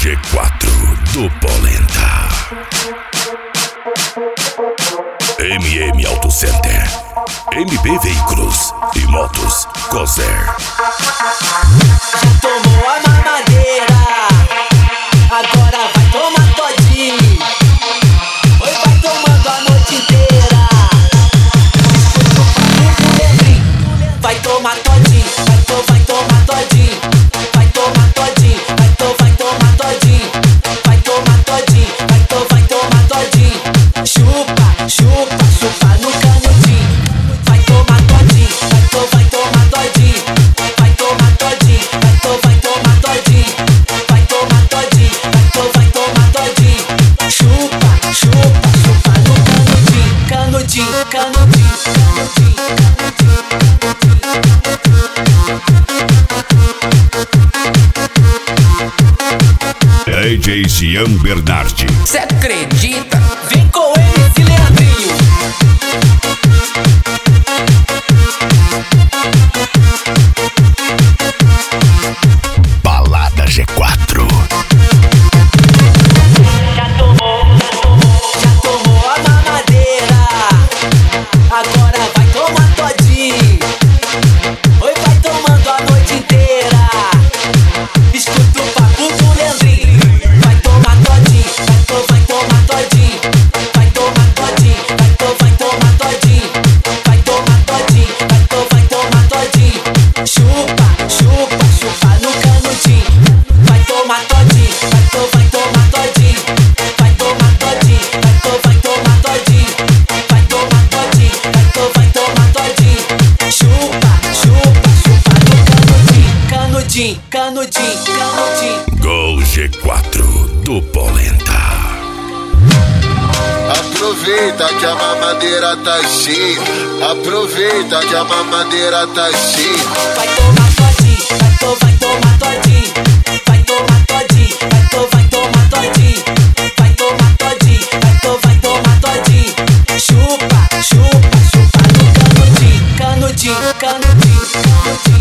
G4 do Polenta. MM Auto Center, MB Veículos e Motos Cozer. Já tomou a mamadeira, agora vai tomar todinho. Oi, vai tomando a noite inteira. Vai tomar todinho, vai tomar todinho. Vai tomar todinho, vai tomar todinho. Vai tomar todinho, vai tomar todinho. Chupa, chupa, chupa no canudinho. Vai tomar todinho, vai tomar todinho. Vai tomar todinho, vai tomar todinho. Vai tomar todinho, vai tomar todinho. Chupa, chupa, chupa no canudinho. Canudinho, canudinho, canudinho. DJ Jean Bernardi. Cê acredita? Vem com ele, Leandrinho. Balada G4. Já tomou a mamadeira, agora vai tomar todinho. Oi, vai tomando a noite inteira. Escuta o papo do Leandrinho. Vai tomar todinho, vai tomar todinho. Vai tomar todinho, vai tomar todinho. Vai tomar todinho, vai tomar todinho. Chupa, chupa, chupa no canudinho. Vai tomar todinho, vai tomar todinho. Vai tomar todinho, vai tomar todinho. Vai tomar todinho, vai tomar todinho. Chupa, chupa, chupa no canudinho. Canudinho, canudinho, canudinho. Gol G4 do Polenta. Aproveita que a mamadeira tá cheia. Aproveita que a mamadeira tá cheia. Vai tomar todinho, vai tomar todinho. Vai tomar todinho, vai tomar todinho. Vai tomar todinho, vai tomar todinho. Chupa, chupa, chupa no canudinho. Canudinho, canudinho, canudinho.